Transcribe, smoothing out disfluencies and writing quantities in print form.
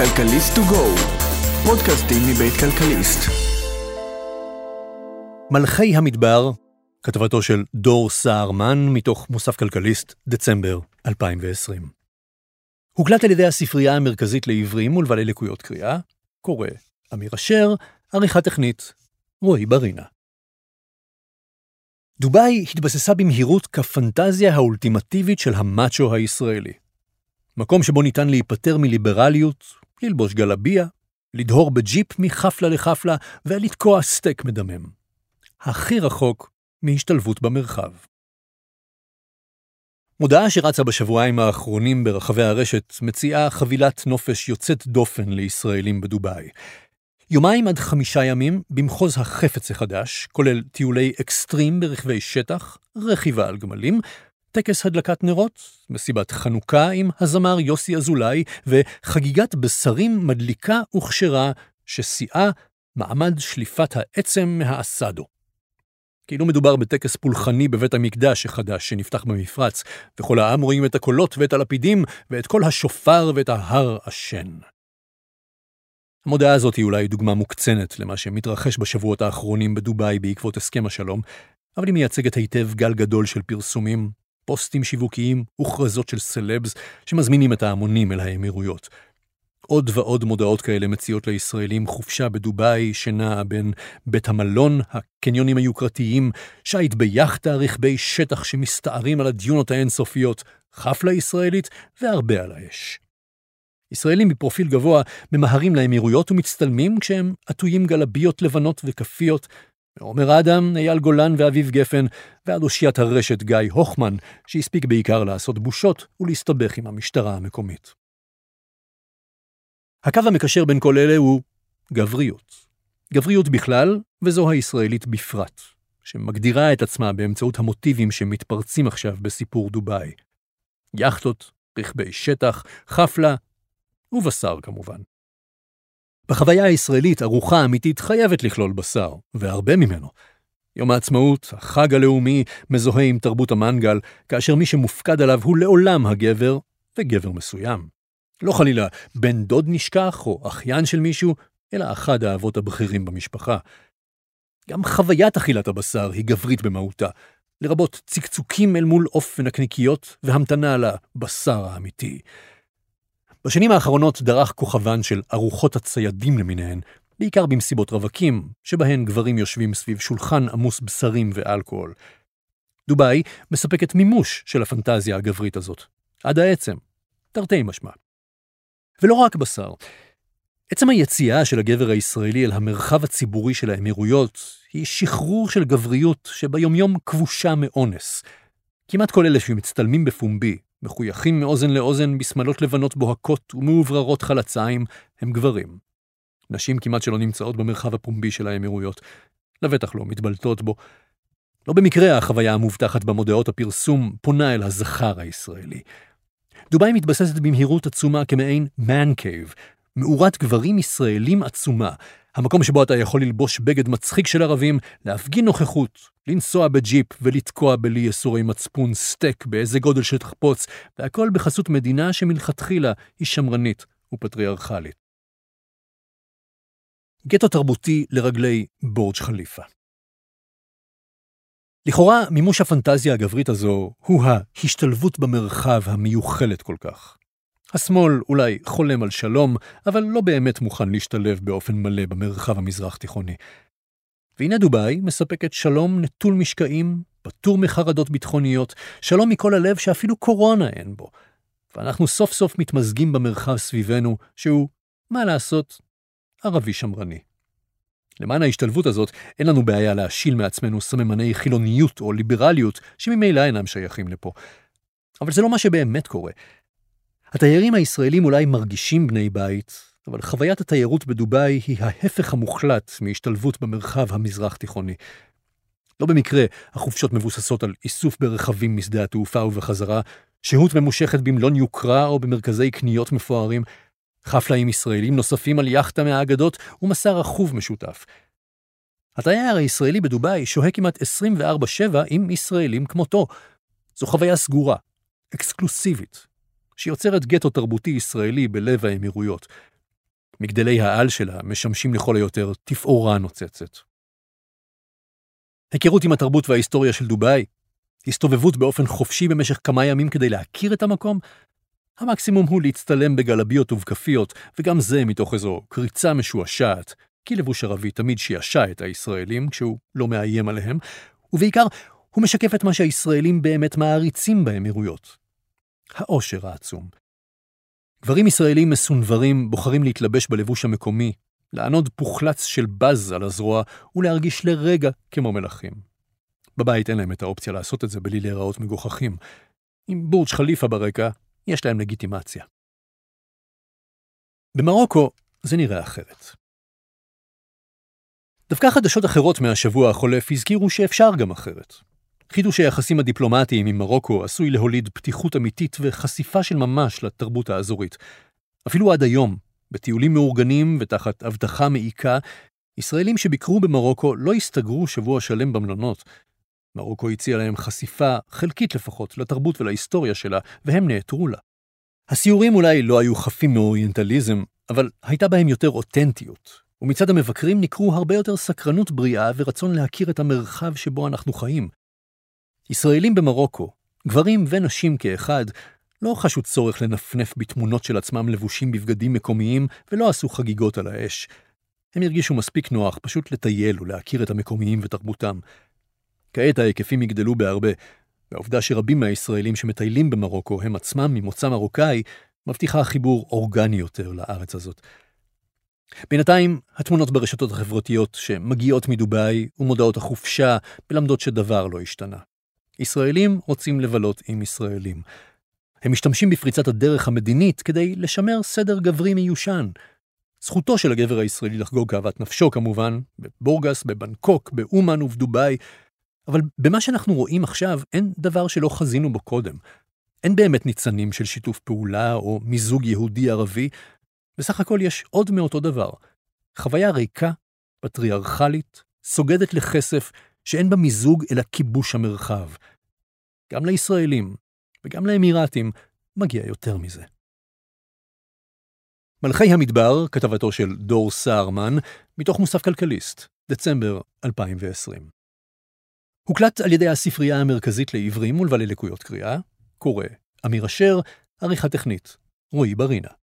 כלכליסט to go, פודקאסטים מבית כלכליסט. מלכי המדבר, כתבתו של דור סערמן מתוך מוסף כלכליסט, דצמבר 2020. הוקלט על ידי הספרייה המרכזית לעיוורים ולבעלי לקויות קריאה, קורא אמיר אשר, עריכה טכנית, רועי ברינה. דובאי התבססה במהירות כפנטזיה האולטימטיבית של המאצ'ו הישראלי. מקום שבו ניתן להיפטר מליברליות, ללבוש גלביה, לדהור בג'יפ מחפלה לחפלה ולתקוע סטייק מדמם. הכי רחוק מהשתלבות במרחב. מודעה שרצה בשבועיים האחרונים ברחבי הרשת מציעה חבילת נופש יוצאת דופן לישראלים בדובאי. יומיים עד 5 ימים במחוז החפץ החדש, כולל טיולי אקסטרים ברכבי שטח, רכיבה על גמלים, טקס הדלקת נרות, מסיבת חנוכה עם הזמר יוסי אזולאי, וחגיגת בשרים מדליקה וכשרה ששיאה מעמד שליפת העצם מהאסדו. כאילו מדובר בטקס פולחני בבית המקדש החדש שנפתח במפרץ, וכל העם רואים את הקולות ואת הלפידים, ואת כל השופר ואת ההר השן. המודעה הזאת היא אולי דוגמה מוקצנת למה שמתרחש בשבועות האחרונים בדובאי בעקבות הסכם השלום, אבל היא מייצגת היטב גל גדול של פרסומים, פוסטים שיווקיים וכרזות של סלבס שמזמינים את ההמונים אל האמירויות. עוד ועוד מודעות כאלה מציעות לישראלים חופשה בדובאי שנעה בין בית המלון, הקניונים היוקרתיים, שייט ביחדה, רכבי שטח שמסתערים על הדיונות האינסופיות, חפלה ישראלית והרבה על האש. ישראלים בפרופיל גבוה ממהרים לאמירויות ומצטלמים כשהם עטויים גלביות לבנות וכפיות, עומר אדם, אייל גולן ואביב גפן, ועד אושיית הרשת גיא הוחמן, שהספיק בעיקר לעשות בושות ולהסתבך עם המשטרה המקומית. הקו המקשר בין כל אלה הוא גבריות. גבריות בכלל, וזו הישראלית בפרט, שמגדירה את עצמה באמצעות המוטיבים שמתפרצים עכשיו בסיפור דובאי. יחטות, רכבי שטח, חפלה ובשר כמובן. בחוויה הישראלית, ארוחה אמיתית חייבת לכלול בשר, והרבה ממנו. יום העצמאות, החג הלאומי, מזוהה עם תרבות המנגל, כאשר מי שמופקד עליו הוא לעולם הגבר, וגבר מסוים. לא חלילה בן דוד נשכח או אחיין של מישהו, אלא אחד האבות הבכירים במשפחה. גם חוויית אכילת הבשר היא גברית במהותה, לרבות צקצוקים אל מול עוף ונקניקיות והמתנה לבשר האמיתי. בשנים האחרונות דרך כוכבן של ארוחות הציידים למיניהן, בעיקר במסיבות רווקים, שבהן גברים יושבים סביב שולחן עמוס בשרים ואלכוהול. דובאי מספקת מימוש של הפנטזיה הגברית הזאת, עד העצם, תרתי משמע. ולא רק בשר. עצם היציאה של הגבר הישראלי אל המרחב הציבורי של האמירויות, היא שחרור של גבריות שביומיום כבושה מאונס. כמעט כל אלה שמצטלמים בפומבי, מחויכים מאוזן לאוזן בסמלות לבנות בוהקות ומעובררות חלציים, הם גברים. נשים כמעט שלא נמצאות במרחב הפומבי של האמירויות, לבטח לא מתבלטות בו. לא במקרה החוויה המובטחת במודעות הפרסום פונה אל הזכר הישראלי. דובאי מתבססת במהירות עצומה כמעין man cave, מאורת גברים ישראלים עצומה, המקום שבו אתה יכול ללבוש בגד מצחיק של ערבים, להפגין נוכחות, לנסוע בג'יפ ולתקוע בלי יסורי מצפון סטייק באיזה גודל שתחפוץ, והכל בחסות מדינה שמלכתחילה היא שמרנית ופטריארכלית. גטו תרבותי לרגלי בורג' חליפה. לכאורה, מימוש הפנטזיה הגברית הזו הוא ההשתלבות במרחב המיוחלת כל כך. השמאל אולי חולם על שלום, אבל לא באמת מוכן להשתלב באופן מלא במרחב המזרח תיכוני. והנה דובאי מספקת שלום נטול משקעים, פטור מחרדות ביטחוניות, שלום מכל הלב שאפילו קורונה אין בו. ואנחנו סוף סוף מתמזגים במרחב סביבנו, שהוא, מה לעשות, ערבי שמרני. למען ההשתלבות הזאת, אין לנו בעיה להשיל מעצמנו סממני חילוניות או ליברליות, שממילא אינם שייכים לפה. אבל זה לא מה שבאמת קורה. התיירים הישראלים אולי מרגישים בני בית, אבל חוויית התיירות בדובאי היא ההפך המוחלט מהשתלבות במרחב המזרח תיכוני. לא במקרה, החופשות מבוססות על איסוף ברכבים משדה התעופה ובחזרה, שהות ממושכת במלון יוקרה או במרכזי קניות מפוארים, חפלה עם ישראלים נוספים על יחטה מהאגדות ומסע רכוב משותף. התייר הישראלי בדובאי שוהה כמעט 24/7 עם ישראלים כמותו. זו חוויה סגורה, אקסקלוסיבית, שיוצרת גטו תרבותי ישראלי בלב האמירויות. מגדלי העל שלה משמשים לכל היותר תפאורה נוצצת. היכרות עם התרבות וההיסטוריה של דובאי, הסתובבות באופן חופשי במשך כמה ימים כדי להכיר את המקום, המקסימום הוא להצטלם בגלביות ובקפיות, וגם זה מתוך איזו קריצה משועשעת, כי לבוש ערבי תמיד שיעשע את הישראלים כשהוא לא מאיים עליהם, ובעיקר הוא משקף את מה שהישראלים באמת מעריצים באמירויות. העושר העצום. גברים ישראלים מסונברים בוחרים להתלבש בלבוש המקומי, לענוד פוחלץ של בז על הזרוע ולהרגיש לרגע כמו מלכים. בבית אין להם את האופציה לעשות את זה בלי להיראות מגוחכים. עם בורג' חליפה ברקע, יש להם לגיטימציה. במרוקו זה נראה אחרת. דווקא חדשות אחרות מהשבוע החולף הזכירו שאפשר גם אחרת. חידוש היחסים הדיפלומטיים עם מרוקו עשוי להוליד פתיחות אמיתית וחשיפה של ממש לתרבות האזורית. אפילו עד היום, בטיולים מאורגנים ותחת הבטחה מעיקה, ישראלים שביקרו במרוקו לא הסתגרו שבוע שלם במלונות. מרוקו הציעה להם חשיפה, חלקית לפחות, לתרבות ולהיסטוריה שלה, והם נעתרו לה. הסיורים אולי לא היו חפים מאוריינטליזם, אבל הייתה בהם יותר אותנטיות, ומצד המבקרים ניכרו הרבה יותר סקרנות בריאה ורצון להכיר את המרחב שבו אנחנו חיים. ישראלים במרוקו, גברים ונשים כאחד, לא חשו צורך לנפנף בתמונות של עצמם לבושים בבגדים מקומיים ולא עשו חגיגות על האש. הם הרגישו מספיק נוח פשוט לטייל ולהכיר את המקומיים ותרבותם. כעת ההיקפים יגדלו בהרבה, והעובדה שרבים מהישראלים שמטיילים במרוקו הם עצמם ממוצא מרוקאי, מבטיחה חיבור אורגני יותר לארץ הזאת. בינתיים, התמונות ברשתות החברתיות שמגיעות מדובאי ומודעות החופשה מלמדות שדבר לא השתנה. ישראלים רוצים לבלות עם ישראלים. הם משתמשים בפריצת הדרך המדינית כדי לשמר סדר גברי מיושן. זכותו של הגבר הישראלי לחגוג כאוות נפשו כמובן, בבורגס, בבנקוק, באומן ובדובאי, אבל במה שאנחנו רואים עכשיו אין דבר שלא חזינו בו קודם. אין באמת ניצנים של שיתוף פעולה או מיזוג יהודי-ערבי, בסך הכל יש עוד מאותו דבר. חוויה ריקה, פטריארכלית, סוגדת לכסף, שאין בה מיזוג אלא כיבוש המרחב. גם לישראלים וגם לאמירתים מגיע יותר מזה. מלכי המדבר, כתבתו של דור סערמן, מתוך מוסף כלכליסט, דצמבר 2020. הוקלט על ידי הספרייה המרכזית לעברים ולבעלי לקויות קריאה, קורא אמיר אשר, עריכה טכנית, רועי ברינה.